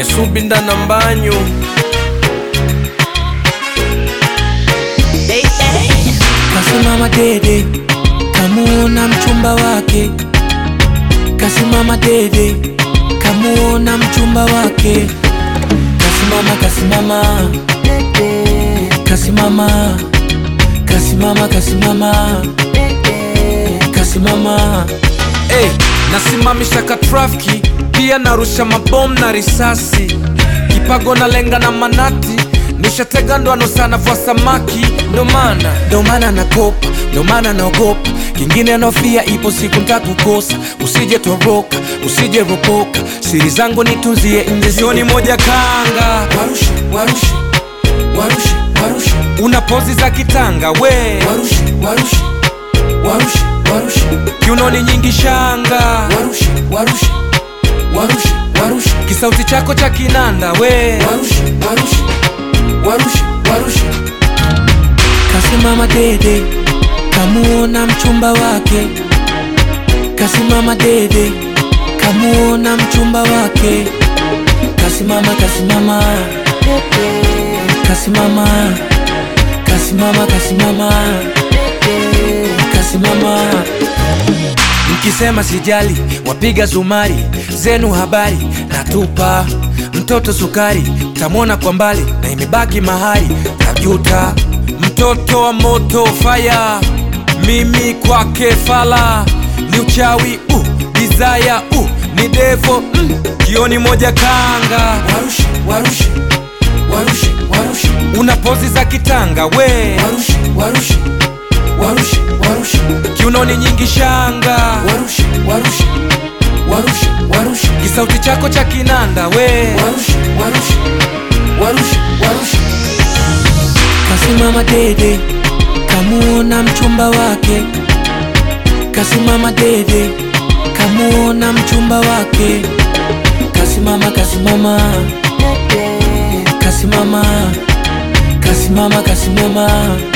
Nesubinda na mbanyu. Kasimama dede, kamuona mchumba wake. Kasimama dede, kamuona mchumba wake. Kasimama, kasimama, kasimama, kasimama, kasimama, kasimama. Hey, nasimamisha ka trafiki, pia narusha mabomu na risasi. Kipago na lenga na manati, nishatega ndoano sana vwa samaki. Ndo maana nakopa, ndo maana naogopa. Kingine nofia ipo siku ntakukosa. Usije toroka, usije ropoka. Siri zangu nitunzie nje sioni moja kanga. Warushe, warushe, warushe, warushe. Una pozi za kitanga we. Warushe, warushe, warushe, warushe. Kiunoni nyingi shanga. Warushe, warushe, warushe, warushe. Kisauti chako cha kinanda we. Warushe, warushe, warushe, warushe. Kasimama dede, kamuona mchumba wake. Kasimama dede, kamuona mchumba wake. Kasimama, kasimama, kasimama, kasimama, kasimama, kasimama. Mkisema sijali, wapiga zumari. Zenu habari, natupa mtoto sukari. Tamwona kwa mbali, na imebaki mahali. Tajuta, mtoto wa moto fire. Mimi kwake fala. Ni uchawi, desire, ni devo, kioni moja kanga. Warushe, warushe, warushe, warushe. Una pozi za kitanga we. Warushe, warushe, warushe, warushe. Kiunoni nyingi shanga. Warushe, warushe, warushe, warushe. Kisauti chako cha kinanda we. Warushe, warushe, warushe, warushe. Kasimama dede, kamuona mchumba wake. Kasimama dede, kamuona mchumba wake. Kasimama, kasimama, kasimama, kasimama, kasimama,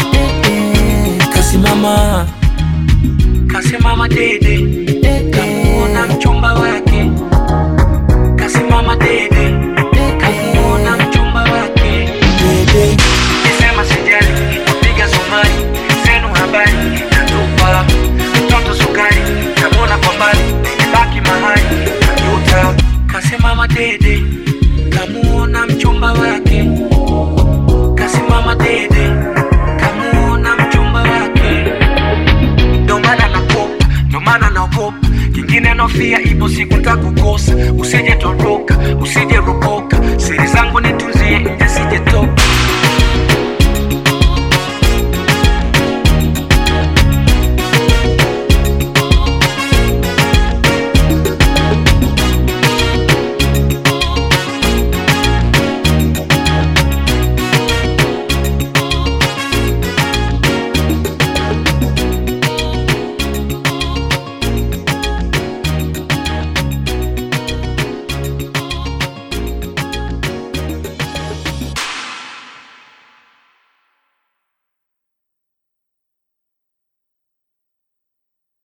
kasimama. Kasimama dede, kamuona mchumba wake. Kasimama dede, kamuona mchumba wake. Dede, Nisema sijali, wapiga zumari. Zenu habari, natupa mtoto sukari. Tamwona kwa mbali, imebaki mahali. Tajuta, kasimama dede, kamuona mchumba wake. Kasimama dede, kamuona mchumba wake. ndo maana nakopa, ndo maana naogopa. Kingine nofia ipo siku ntakukosa. Usije toroka, usije ropoka. Siri zangu nitunzie nje sije toka.